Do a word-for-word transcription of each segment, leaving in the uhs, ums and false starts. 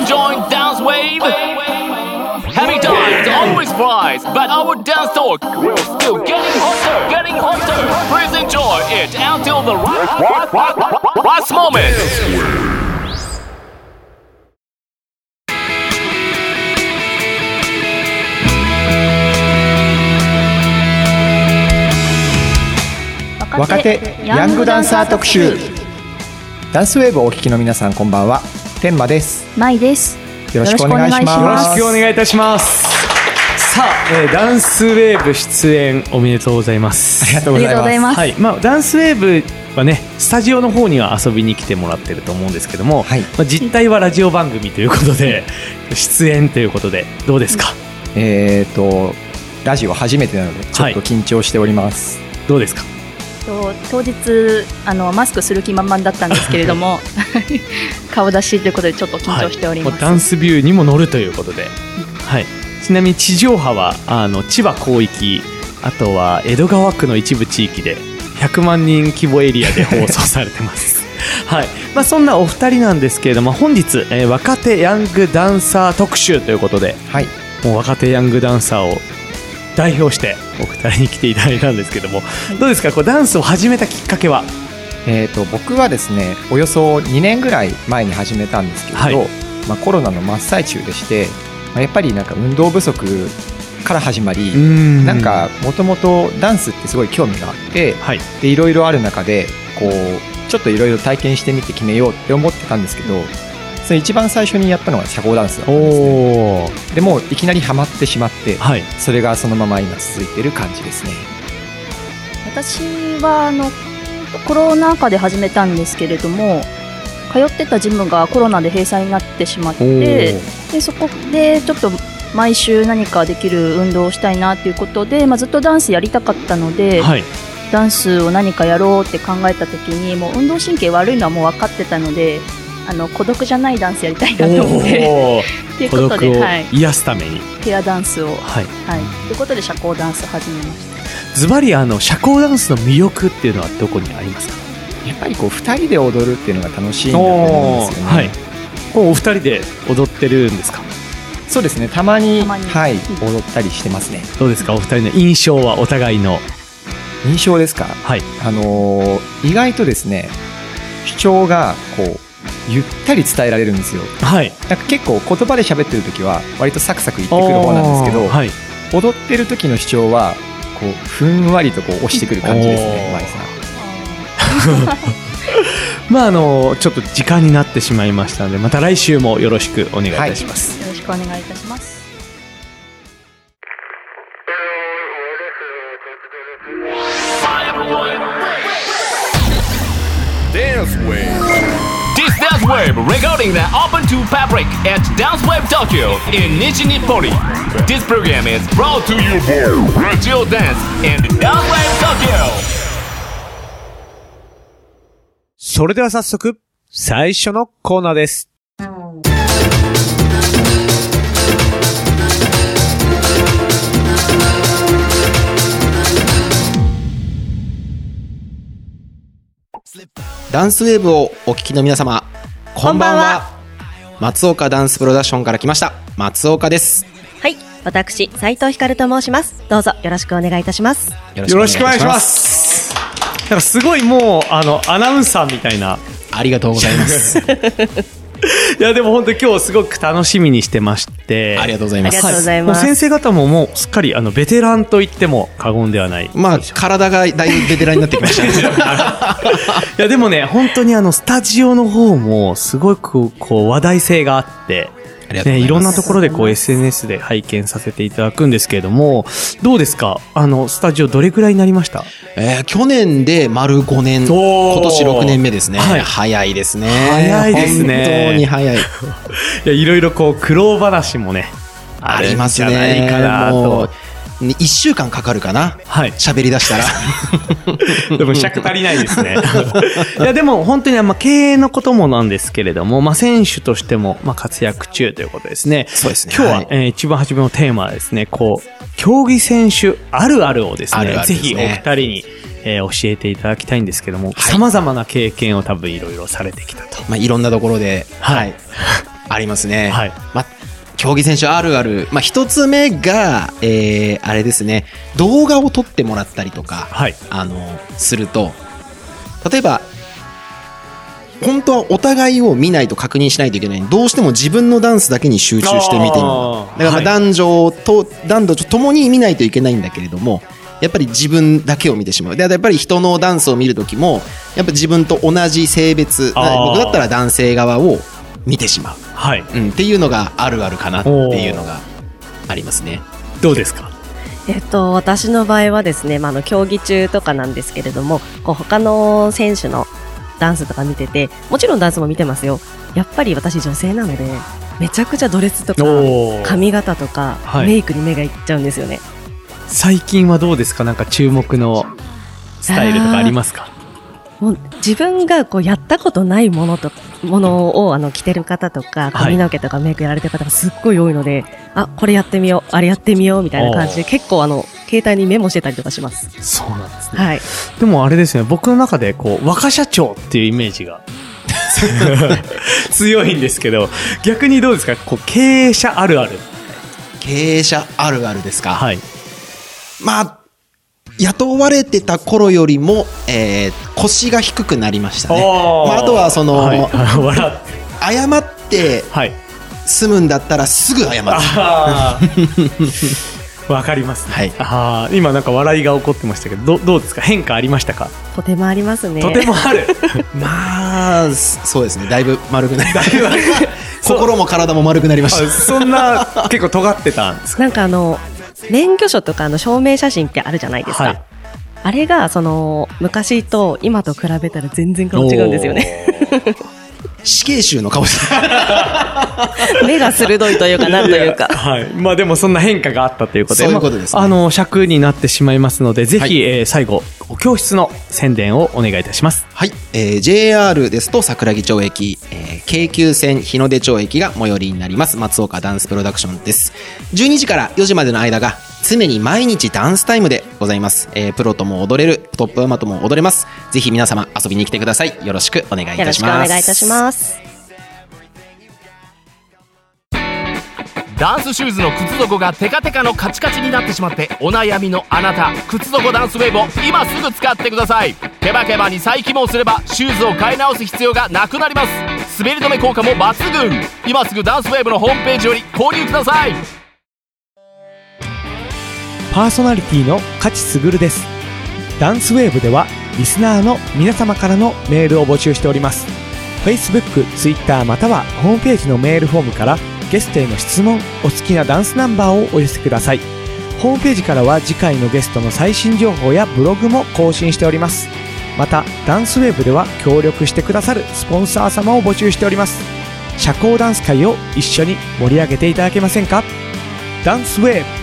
enjoying dance wave? Happy times always flies, but our dance talk will still getting hotter, getting hotter. Please enjoy it until the last moment. 若手ヤングダンサー特集。ダンスウェーブをお聞きの皆さん、こんばんは。天馬です。 まいです。 よろしくお願いします。 よろしくお願いいたします。さあ、えー、ダンスウェーブ出演おめでとうございます。 ありがとうございます。 はい、まあ、ダンスウェーブはね、スタジオの方には遊びに来てもらってると思うんですけども、はい、まあ、実態はラジオ番組ということで出演ということでどうですか？ えーとラジオ初めてなのでちょっと緊張しております、はい、 どうですか？ 当日あのマスクする気満々だったんですけれども顔出しということでちょっと緊張しております、 はい、ダンスビューにも乗るということで、はい、ちなみに地上波はあの千葉広域、あとは江戸川区の一部地域でひゃくまんにん規模エリアで放送されてますはい、まあ、そんなお二人なんですけれども、本日、えー、若手ヤングダンサー特集ということで、はい、もう若手ヤングダンサーを代表してお二人に来ていただいたんですけども、はい、どうですか、こうダンスを始めたきっかけは？ えー、と僕はですね、およそにねんぐらい前に始めたんですけれど、はい、まあ、コロナの真っ最中でして、まあ、やっぱりなんか運動不足から始まり、なんかもともとダンスってすごい興味があって、はい、でいろいろある中でこうちょっといろいろ体験してみて決めようって思ってたんですけど、それ一番最初にやったのが社交ダンスだったんですね。でもういきなりハマってしまって、はい、それがそのまま今続いている感じですね。 私はあのコロナ禍で始めたんですけれども、通ってたジムがコロナで閉鎖になってしまって、でそこでちょっと毎週何かできる運動をしたいなということで、まあ、ずっとダンスやりたかったので、はい、ダンスを何かやろうって考えた時にもう運動神経悪いのはもう分かってたので、あの孤独じゃないダンスやりたいなと思ってということで、 孤独を癒すために、 はい、ペアダンスを、はいはい、ということで社交ダンス始めました。 ズバリあの社交ダンスの魅力っていうのはどこにありますか？ やっぱりこうふたりで踊るっていうのが楽しいんだと思うんですよね。はい、 お二人で踊ってるんですか？ そうですね、たまに、たまに、はい、踊ったりしてますね。 どうですか、お二人の印象は？お互いの印象ですか？はい、あのー、意外とですね、主張がこうゆったり伝えられるんですよ。はい、なんか結構言葉で喋ってる時は割とサクサク言ってくる方なんですけど、はい、踊ってる時の主張はこうふんわりとこう押してくる感じですね。マイさんまああのちょっと時間になってしまいましたので、また来週もよろしくお願いいたします、 はい、よろしくお願いいたします。 This Dance Wave recording the Open to Public at Dance Wave Tokyo in Nishi-Nippori. This program is brought to you by Radio Dance and Dance Wave Tokyo. それでは早速最初のコーナーです。 ダンスウェーブをお聞きの皆様、こんばんは。んばんは。松岡ダンスプロダクションから来ました松岡です。 はい、私斉藤ひかると申します。どうぞよろしくお願いいたします。 よろしくお願いします。なんかすごいもうあのアナウンサーみたいな。 ありがとうございますいやでも本当に今日すごく楽しみにしてまして、 ありがとうございます。 ありがとうございます。 もう先生方ももうすっかりあのベテランと言っても過言ではない。 まあ体がだいぶベテランになってきましたねいやでもね、本当にあのスタジオの方もすごくこう話題性があって、ね、いろんなところでこう エスエヌエス で拝見させていただくんですけれども、どうですか、あのスタジオどれくらいになりました？ えー、去年で丸ごねん、今年ろくねんめですね、はい、早いですね。 早いですね、 本当に早い。いや、いろいろこう苦労話もねありますね。 あるんじゃないかなと。 いっしゅうかんかかるかな、はい、喋り出したらでも尺足りないですねいやでも本当にまあ経営のこともなんですけれども、まあ、選手としてもまあ活躍中ということですね。 そうですね。 今日は、はい、えー、一番初めのテーマはですね、こう競技選手あるあるをですね、あるあるですね、ぜひお二人にえー、教えていただきたいんですけども、さまざまな経験を多分いろいろされてきたと、 まあ、いろんなところで、 はい、 ありますね。 はい。 まあ、競技選手あるある、まあ、一つ目が、えー、あれですね、動画を撮ってもらったりとか、 はい。 あのすると、例えば本当はお互いを見ないと確認しないといけないのに、どうしても自分のダンスだけに集中して見てみる。だからまあ男女と、男女ともに見ないといけないんだけれども、やっぱり自分だけを見てしまう。で、やっぱり人のダンスを見るときも、やっぱ自分と同じ性別、僕だったら男性側を見てしまう、 はい、 うん、っていうのがあるあるかなっていうのがありますね。 どうですか？ えっと、私の場合はですね、まあ、あの競技中とかなんですけれども、こう他の選手のダンスとか見てて、もちろんダンスも見てますよ。やっぱり私女性なので、めちゃくちゃドレスとか髪型とか、はい、メイクに目がいっちゃうんですよね。 最近はどうですか？なんか注目のスタイルとかありますか？ もう自分がこうやったことないものとものをあの着てる方とか髪の毛とかメイクやられてる方がすっごい多いので、はい、あ、これやってみよう、あれやってみようみたいな感じで結構あの携帯にメモしてたりとかします。 そうなんですね。 はい。 でもあれですね、僕の中でこう若社長っていうイメージが強いんですけど、逆にどうですか？こう経営者あるある。 経営者あるあるですか？ はい。 まあ雇われてた頃よりも、えー、腰が低くなりましたね。まあ、あとはその、はい、謝って済むんだったらすぐ謝る。 わかりますね。 はい、 あ、今なんか笑いが起こってましたけど、ど, どうですか？変化ありましたか？ とてもありますね。 とてもある。 まあそうですね、だいぶ丸くなりました。心も体も丸くなりました。 そんな結構尖ってたんですか？ なんかあの免許証とかの証明写真ってあるじゃないですか、はい、あれがその昔と今と比べたら全然顔違うんですよね。 死刑囚の顔して目が鋭いというかなんというか、 はい、まあでもそんな変化があったということで、 そういうことですね。 まあ、あの尺になってしまいますので、ぜひ、はい、えー、最後教室の宣伝をお願いいたします。 はい、えー、ジェイアール ですと桜木町駅、えー、京急線日の出町駅が最寄りになります松岡ダンスプロダクションです。じゅうにじからよじまでの間が常に毎日ダンスタイムでございます。えー、プロとも踊れる、トップアマとも踊れます。ぜひ皆様遊びに来てください。よろしくお願いいたします。 よろしくお願いいたします。 ダンスシューズの靴底がテカテカのカチカチになってしまってお悩みのあなた、靴底ダンスウェーブを今すぐ使ってください。ケバケバに再起毛すればシューズを変え直す必要がなくなります。滑り止め効果も抜群。今すぐダンスウェーブのホームページより購入ください。 パーソナリティの勝卓です。ダンスウェーブではリスナーの皆様からのメールを募集しております。 Facebook、Twitter またはホームページのメールフォームからゲストへの質問、お好きなダンスナンバーをお寄せください。ホームページからは次回のゲストの最新情報やブログも更新しております。またダンスウェーブでは協力してくださるスポンサー様を募集しております。社交ダンス界を一緒に盛り上げていただけませんか？ダンスウェーブ。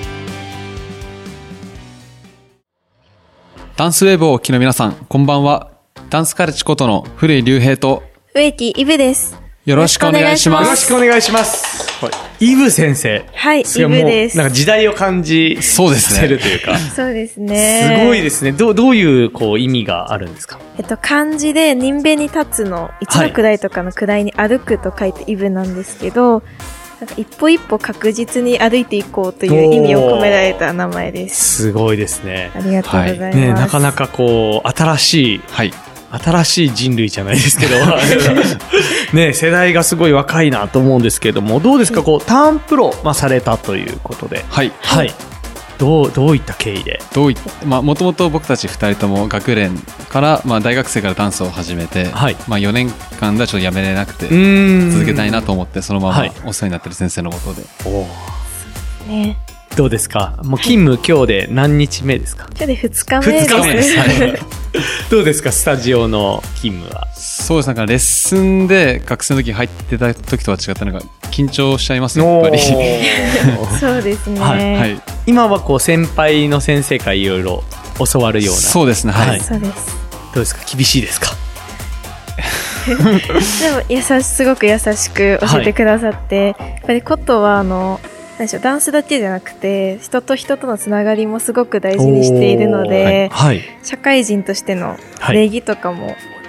ダンスウェーブをお聞きの皆さん、こんばんは。ダンスカルチことの古井隆平と植木イブです。 よろしくお願いします。 よろしくお願いします。イブ先生。 はい、イブです。 なんか時代を感じさせるというか。 そうですね。 すごいですね。どう、どういうこう意味があるんですか？ えっと、漢字で人辺に立つの、一の位とかの位に歩くと書いてイブなんですけど、はい、なんか一歩一歩確実に歩いていこうという意味を込められた名前です。 すごいですね。 ありがとうございます。はいね、なかなかこう、新しい、はい。新しい人類じゃないですけどね、世代がすごい若いなと思うんですけれども、どうですか、こうターンプロ、まあ、されたということで、はい、はい、どうどういった経緯で、 どういまあもともと僕たちふたりとも学連から、まあ、大学生からダンスを始めて、はい、まあ、よねんかんではちょっとやめれなくて続けたいなと思って、そのままお世話になってる先生のもとで、はい、おね、 どうですか、もう勤務今日で何日目ですか？ 今日でふつかめです。ふつかめです、はい、 どうですか、スタジオの勤務は？ そうです、なんかレッスンで学生の時入ってた時とは違ったのが緊張しちゃいますね、やっぱり。 そうですね、 はいはい、今はこう先輩の先生からいろいろ教わるような。 そうですね、はい、はい、 そうです。 どうですか、厳しいですか？ でも優しすごく優しく教えてくださって、はい、やっぱりコットはあの何でしょう、ダンスだけじゃなくて人と人とのつながりもすごく大事にしているので、はい、社会人としての礼儀とかも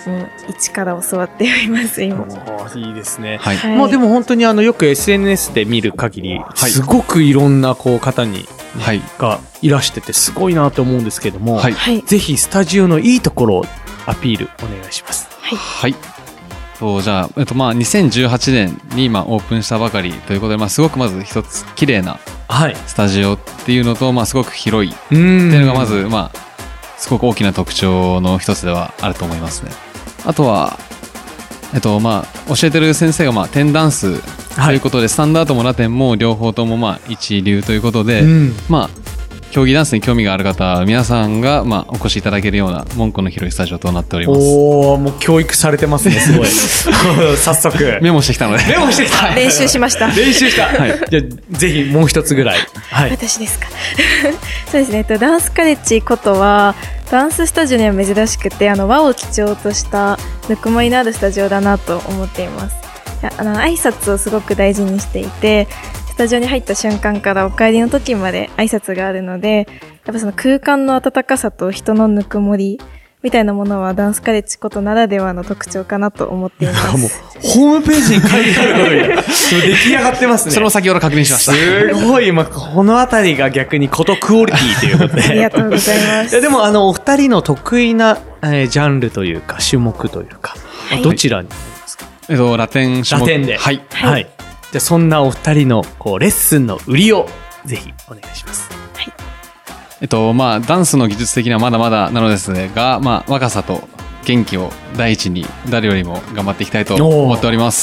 もう一から教わっております今。 いいですね、 はいまあ、でも本当にあのよく エスエヌエス で見る限り、はい、すごくいろんなこう方に、はい、がいらしててすごいなと思うんですけども、はい、ぜひスタジオのいいところをアピールお願いします。 はい、はいとじゃあ、えっと、まあにせんじゅうはちねんに今オープンしたばかりということで、まあ、すごくまず一つ綺麗なスタジオっていうのと、まあ、すごく広いっていうのがまず、まあ、すごく大きな特徴の一つではあると思いますね。あとは、えっとまあ、教えてる先生がまあテンダンスということで、はい、スタンダードもラテンも両方ともまあ一流ということで、うん、まあ競技ダンスに興味がある方皆さんがまあお越しいただけるような門戸の広いスタジオとなっております。 おー、もう教育されてますね、すごい早速メモしてきたのでメモしてきた練習しました練習した、はい、じゃあぜひもう一つぐらい、はい、 私ですかそうですね、えっと、ダンスカレッジことはダンススタジオには珍しくて、あの和を基調としたぬくもりのあるスタジオだなと思っています。あの挨拶をすごく大事にしていて、スタジオに入った瞬間からお帰りの時まで挨拶があるので、やっぱその空間の温かさと人のぬくもりみたいなものはダンスカレッジことならではの特徴かなと思っています。 もうホームページに書いてあることが出来上がってますね。 それも先ほど確認しました。 すごい、まあ、このあたりが逆にことクオリティということでありがとうございます。 いやでもあのお二人の得意な、えー、ジャンルというか種目というか、はい、どちらになりますか？ えっとラテン種目。 ラテンで、 はい、 はいはい、じゃあそんなお二人のこうレッスンの売りをぜひお願いします。はい。 えっとまあダンスの技術的にはまだまだなのですが、まあ若さと元気を第一に誰よりも頑張っていきたいと思っております。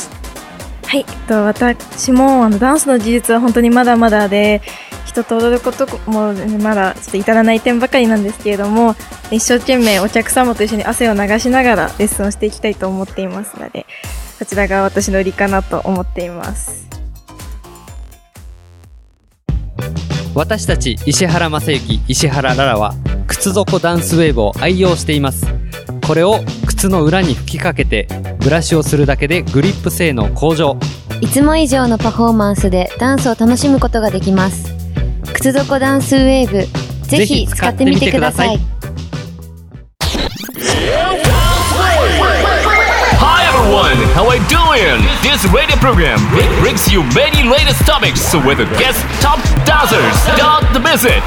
はい、えっと私もあのダンスの技術は本当にまだまだで、人と踊ることもまだちょっと至らない点ばかりなんですけれども、一生懸命お客様と一緒に汗を流しながらレッスンをしていきたいと思っていますので、こちらが私の売りかなと思っています。 私たち石原正幸、石原ララは靴底ダンスウェーブを愛用しています。これを靴の裏に吹きかけてブラシをするだけでグリップ性能向上。 いつも以上のパフォーマンスでダンスを楽しむことができます。靴底ダンスウェーブ、ぜひ使ってみてください。 Hi everyone, how are you doing? This radio program brings you many latest topics with guest top dancers. Don't miss it.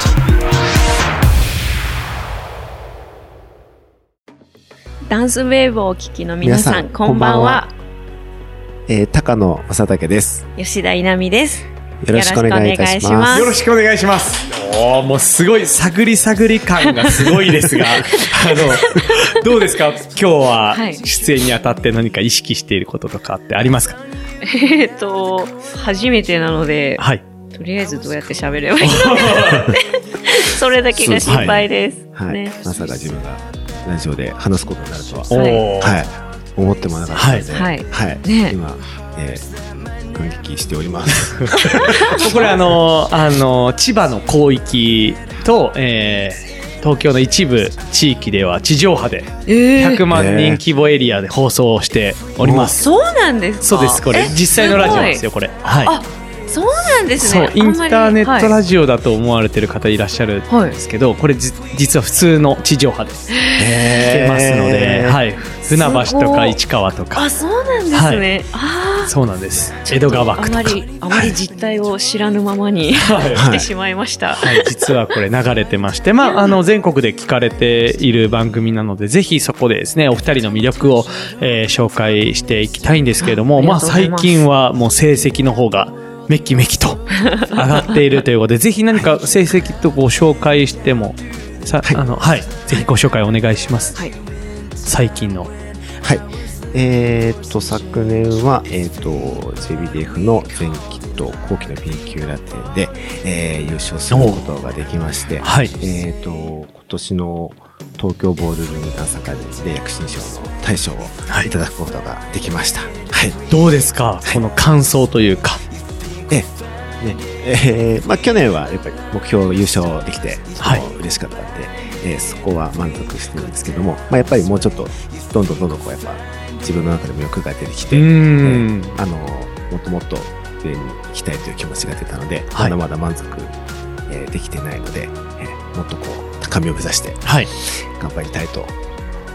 ダンスウェーブをお聞きの皆さん、皆さんこんばんは。 えー、高野正武です。 吉田稲美です。 よろしくお願いいたします。 よろしくお願いします。おー、もうすごい探り探り感がすごいですが、あのどうですか、今日は出演にあたって何か意識していることとかってありますか？ えっと初めてなので、はい、とりあえずどうやって喋ればいいのかそれだけが心配です。 はい、 ね、 まさか自分がラジオで話すことになるとは、はい、思ってもなかったので、はい、はい、ね、今、えー、感激しておりますこれあのあの千葉の広域と、えー、東京の一部地域では地上波でひゃくまんにん規模エリアで放送しております。 そうなんですか？ そうです、これ実際のラジオですよ、これ。はい。 あ、そうなんですね。 そう、インターネットラジオだと思われてる方いらっしゃるんですけど、はい、これじ実は普通の地上波で聞けますので、はい、船橋とか市川とか。 あ、そうなんですね。はい、あ、 そうなんです。江戸川区とか。 あまりあまり実態を知らぬままに、はい、来てしまいました。 はい、実はこれ流れてまして、まああの全国で聞かれている番組なので、ぜひそこでですね、お二人の魅力を、えー、紹介していきたいんですけれども、まあ最近はもう成績の方がめきめきと上がっているということで、ぜひ何か成績とご紹介しても、さ、はい、あの、はい、ぜひご紹介お願いします。はい、最近の。 はい。えー、っと、昨年は、えー、っと、ジェイビーディーエフ の前期と後期の B 級ラテンで、えー、優勝することができまして、はい、えー、っと、今年の東京ボールルームダンスアカデミーで躍進賞の大賞をいただくことができました。はい。 どうですか、はい、この感想というか。 ええ、ね、えー、まあ去年はやっぱり目標優勝できて、はい、嬉しかったので、えー、そこは満足してるんですけども、まあやっぱりもうちょっとどんどんどんどんこうやっぱ自分の中でも欲が出てきて、えー、あのもっともっと上に行きたいという気持ちが出たので、はい、まだまだ満足、えー、できてないので、えー、もっとこう高みを目指して頑張りたいと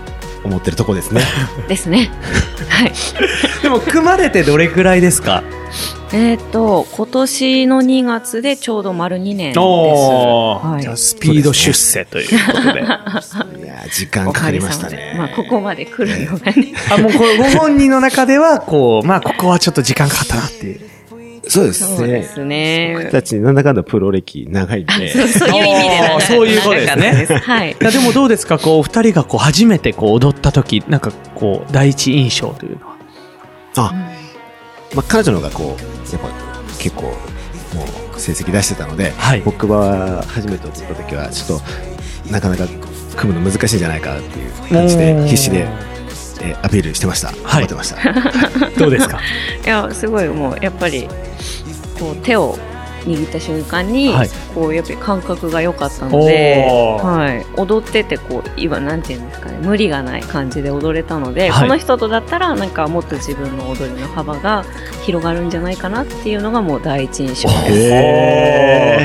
思ってるとこですね。 ですね。はい。 でも組まれてどれくらいですか？ えっと今年のにがつでちょうど丸にねんです。 はい、じゃあスピード出世ということで。いや時間かかりましたね。 まあここまで来るのがね。 あもうこれご本人の中ではこうまあここはちょっと時間かかったなっていう。 そうですね。 そうですね。 僕たちなんだかんだプロ歴長いんで。 そう、そういう意味で長い。 そういうことですね。 はい。 いやでもどうですか、こう二人がこう初めてこう踊った時、なんかこう第一印象というのは。 あ、まあ彼女の方がこうやっぱ結構もう成績出してたので、はい、僕は初めて踊った時はちょっとなかなか組むの難しいんじゃないかっていう感じで必死で。えー、アピールしてました。はい、てました。 どうですか？ いやすごいもうやっぱりこう手を握った瞬間に、はい、こうやっぱり感覚が良かったので、はい、踊っててこう今なんていうんですかね、無理がない感じで踊れたので、はい、この人とだったらなんかもっと自分の踊りの幅が広がるんじゃないかなっていうのがもう第一印象です。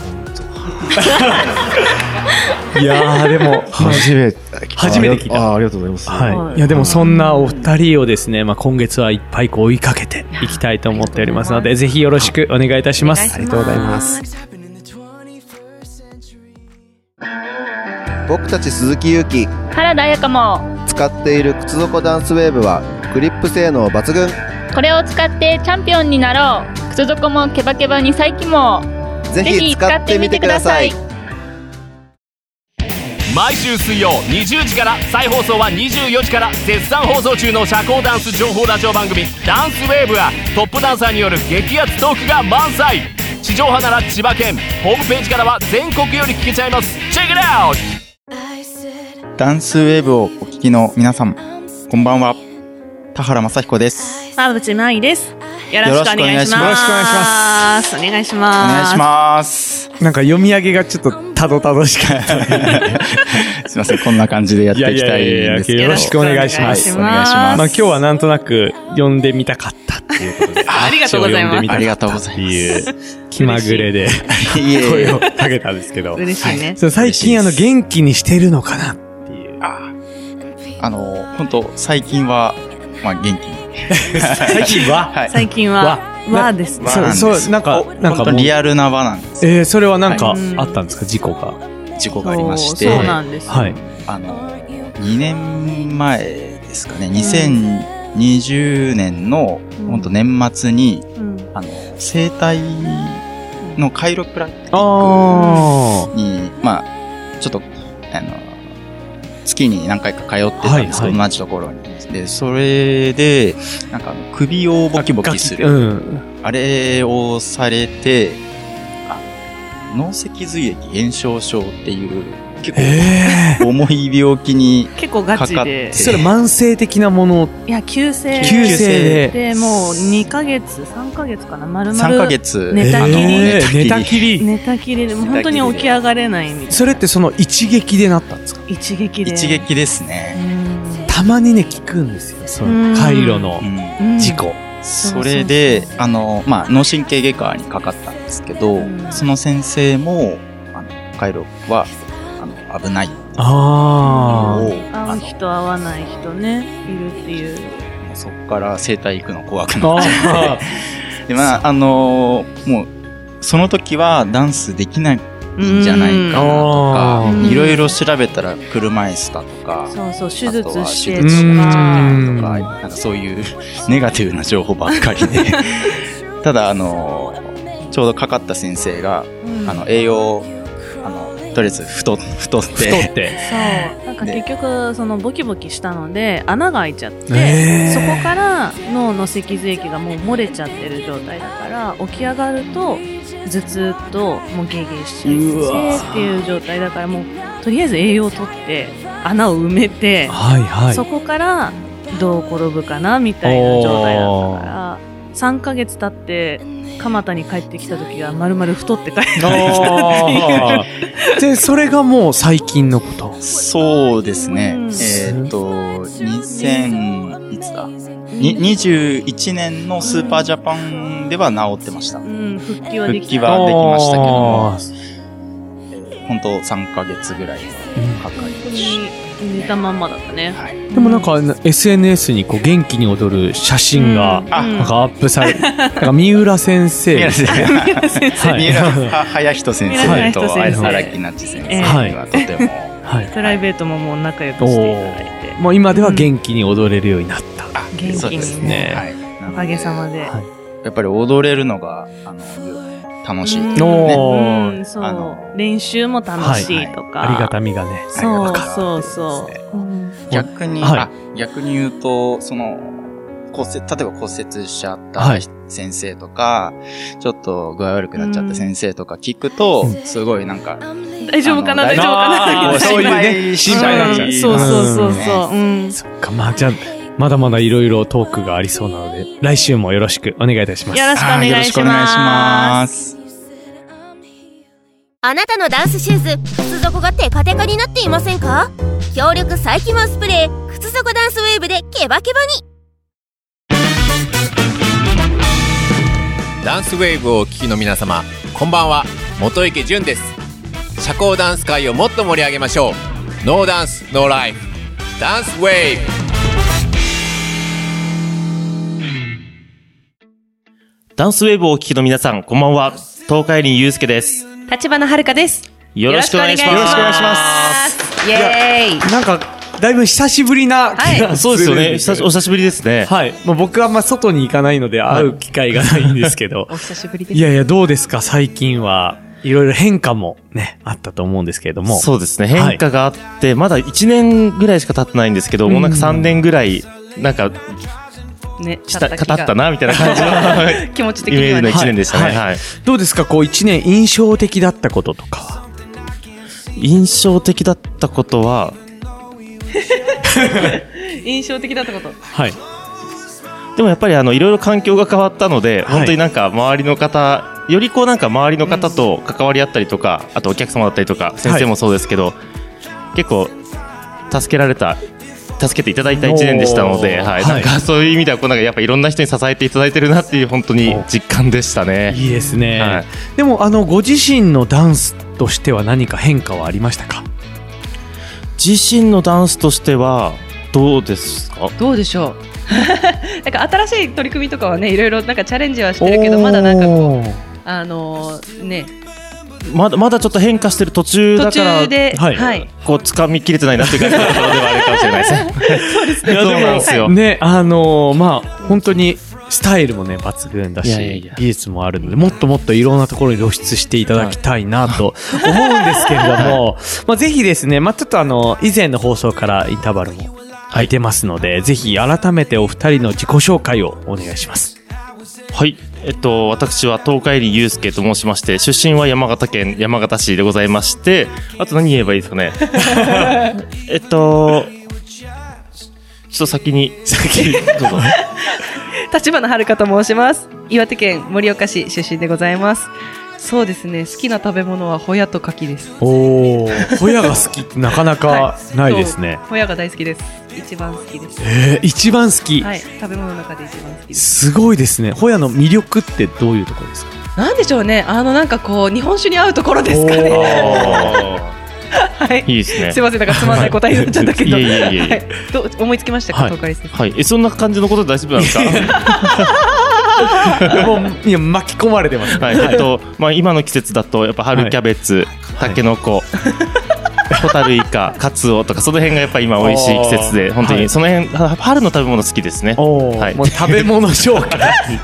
いやーでも初めて初めて聞いた。 あありがとうございます。 はい。いやでもそんなお二人をですね、まあ今月はいっぱいこう追いかけていきたいと思っておりますので、ぜひよろしくお願いいたします。 ありがとうございます。 僕たち鈴木優希、 原田彩香も使っている靴底ダンスウェーブはグリップ性能抜群。 これを使ってチャンピオンになろう。靴底もケバケバに再起もぜひ使ってみてください。 毎週水曜にじゅうじから再放送はにじゅうよじから絶賛放送中の社交ダンス情報ラジオ番組ダンスウェーブはトップダンサーによる激アツトークが満載。地上波なら千葉県、ホームページからは全国より聞けちゃいます。チェックイット。 ダンスウェーブをお聞きの皆さん、こんばんは。田原雅彦です。 馬淵真衣です。よろしくお願いします。 よろしくお願いします。 お願いします。 お願いします。 なんか読み上げがちょっとたどたどしかった。 すいません、こんな感じでやっていきたいんですけど。 よろしくお願いします。 お願いします。 まあ今日はなんとなく読んでみたかったっていうことで。 ありがとうございます。 ありがとうございます。 いう気まぐれで声をかけたんですけど。 嬉しいね。 最近あの元気にしてるのかなっていう。 ああの、本当最近は、まあ元気に。 最近は、 はい、最近は和ですね。 そうそう、なんかなんかリアルな和なんです。 えー、それはなんかあったんですか、事故が。 事故がありまして、 そうなんです。 はい。 あのにねんまえですかね、にせんにじゅうねんの本当年末に、あの整体のカイロプラクティックにまあちょっとあの月に何回か通ってたんですけど、同じところに。で、それで、なんか首をボキボキする。うん、あれをされて、あ脳脊髄液炎症症っていう、結構重い病気に結構ガチで。 それ慢性的なもの？ いや、急性。 急性で。で、もうにかげつ、さんかげつかな、丸々。 さんかげつ。 寝たきり。 寝たきり。 寝たきりで、もう本当に起き上がれないみたいな。 それってその一撃でなったんですか？ 一撃で。 一撃ですね。 たまにね、聞くんですよ。その回路の事故。 それで、あの、まあ、脳神経外科にかかったんですけど、その先生も、あの、回路は、あの、危ない。 ああ。会う人、会わない人ね、いるっていう。 そこから整体行くの怖くなっちゃって。で、まあ、あの、もう、その時はダンスできないんじゃないかなとか、いろいろ調べたら車椅子だとか、 そうそう、手術してとか、なんかそういうネガティブな情報ばっかりで、ただあのちょうどかかった先生が、あの栄養あのとりあえず太太って太ってそうなんか結局そのボキボキしたので穴が開いちゃって、そこから脳の脊髄液がもう漏れちゃってる状態だから起き上がると頭痛ともうゲーゲーしちゃってっていう状態だから、もうとりあえず栄養を取って穴を埋めて、 はいはい、 そこからどう転ぶかなみたいな状態だったからさんかげつ経って蒲田に帰ってきた時は丸々太って帰ってきたっていうでそれがもう最近のこと？ そうですね、うん、えー、っとにせんいつだにじゅういちねんのスーパージャパンでは治ってました、うん、 復帰はでき復帰はできましたけども、えー、本当さんかげつぐらいかかりました、 似たまんまだったね。 でもなんか エスエヌエス にこう元気に踊る写真がなんかアップされ、なんか三浦先生ですね。 三浦先生、三浦隼人先生と荒木那智先生はとても、 プライベートももう仲良くしていただいて、 もう今では元気に踊れるようになった。 元気にね、おかげさまで。 やっぱり踊れるのがあの楽しい。 うん、そう。練習も楽しいとか。 ありがたみがね。 そうそうそう。 逆に、あ、逆に言うと、その、骨折、例えば骨折しちゃった先生とか、ちょっと具合悪くなっちゃった先生とか聞くと、すごいなんか、 大丈夫かな大丈夫かなそういうね、心配になっちゃう。 そうそうそうそう。うん。 そっか、まあじゃあ、まだまだいろいろトークがありそうなので、来週もよろしくお願いいたします。 よろしくお願いします。よろしくお願いします。 あなたのダンスシューズ、靴底がテカテカになっていませんか？強力再起毛スプレー、靴底ダンスウェーブでケバケバに。 ダンスウェーブをお聞きの皆様、こんばんは、元池潤です。社交ダンス界をもっと盛り上げましょう。ノーダンスノーライフ、ダンスウェーブ。 ダンスウェーブをお聞きの皆さん、こんばんは。東海林祐介です。 立花遥です。 よろしくお願いします。 よろしくお願いします。 イエーイ。 なんか、だいぶ久しぶりな気がするんです。 そうですよね。久しお久しぶりですね。 はい。まあ、僕はあんま外に行かないので会う機会がないんですけど。 お久しぶりです。 いやいや、どうですか最近は。いろいろ変化もね、あったと思うんですけれども。 そうですね。変化があって、はい、まだいちねんぐらいしか経ってないんですけど、もうなんかさんねんぐらい、なんか、 ね、 した経ったなみたいな感じの気持ち的にはイメージのいちねんでしたね。はいはい、 どうですかこういちねん印象的だったこととかは？ 印象的だったことは印象的だったこと。 はい。 でもやっぱりあのいろいろ環境が変わったので、はい、本当になんか周りの方よりこうなんか周りの方と関わり合ったりとか、あとお客様だったりとか先生もそうですけど、はい、結構助けられた。助けていただいたいちねんでしたので、はい、なんかそういう意味ではこうなんかやっぱいろんな人に支えていただいてるなっていう本当に実感でしたね。 いいですね。はい、でもあのご自身のダンスとしては何か変化はありましたか？ 自身のダンスとしてはどうですか？ どうでしょう。なんか新しい取り組みとかはね、いろいろなんかチャレンジはしてるけど、まだなんかこうあのー、ね。 まだまだちょっと変化してる途中だから、 途中で、はいはい、 こう掴みきれてないなっていう感じのところではあるかもしれないですね。 そうですね。 そうなんですよ。 ね、あのー、まあ本当にスタイルもね抜群だし、いやいやいや技術もあるので、もっともっといろんなところに露出していただきたいなと思うんですけれども、はい、まあぜひですね、まあちょっとあの以前の放送からインターバルも空いてますので、はい、ぜひ改めてお二人の自己紹介をお願いします。 はい、えっと、私は東海林祐介と申しまして、出身は山形県山形市でございまして、あと何言えばいいですかね。えっと、ちょっと先に、先に、どうぞ。 立花遥と申します。岩手県盛岡市出身でございます。そうですね、好きな食べ物はホヤと牡蠣です。 おー、ホヤが好きってなかなかないですね。 はい、ホヤが大好きです。一番好きです。 えー、一番好き。 はい、食べ物の中で一番好きです。 すごいですね。ホヤの魅力ってどういうところですか？ なんでしょうね。あのなんかこう日本酒に合うところですかね。はい。 いいですね。 すみません、なんかつまんない答えになっちゃったけど。 いやいやいやいや。 どう思いつきましたか、東海林先生。 はい。え、そんな感じのことで大丈夫なんですか？ もういや巻き込まれてます。 はい。えっとまあ今の季節だとやっぱ春キャベツ、タケノコ。ホタルイカ、カツオとかその辺がやっぱり今美味しい季節で、本当にその辺、はい、春の食べ物好きですね。 はい、もう食べ物紹介。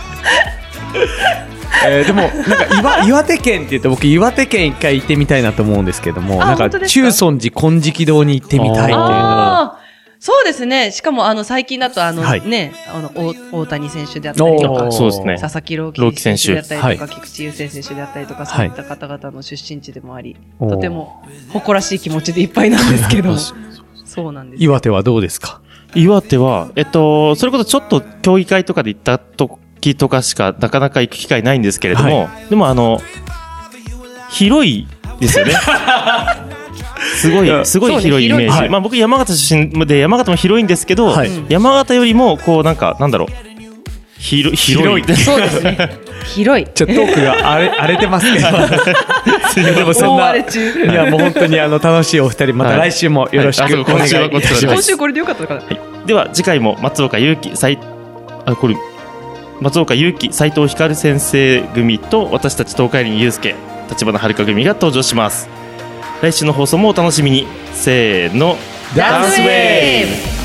えー、でもなんか 岩, 岩手県って言って僕岩手県一回行ってみたいなと思うんですけども、なんか中尊寺金色堂に行ってみたいっていうのは。 そうですね。しかもあの最近だとあの、はい、ね、あの大谷選手であったりとか、 そうですね、 佐々木朗希選手であったりとか、菊池雄星選手であったりとか、そういった方々の出身地でもあり、はい、とても誇らしい気持ちでいっぱいなんですけど、そうなんです。 岩手はどうですか？ 岩手はえっとそれこそちょっと競技会とかで行った時とかしかなかなか行く機会ないんですけれども、はい、でもあの広いですよね。すごい、すごい広いイメージ。はい、まあ僕山形出身で山形も広いんですけど、はい、山形よりもこうなんかなんだろう、 広い広いそうですね広いちょっとトークが荒れ荒れてますけどでもそんないやもう本当にあの楽しいお二人また来週もよろしくお願いいたします。 今週これでよかったから、はい、 では次回も松岡祐樹斉あこれ松岡祐樹斉藤光先生組と私たち東海林祐介立花遥組が登場します。来週の放送もお楽しみに。せーの、 ダンスウェーブ。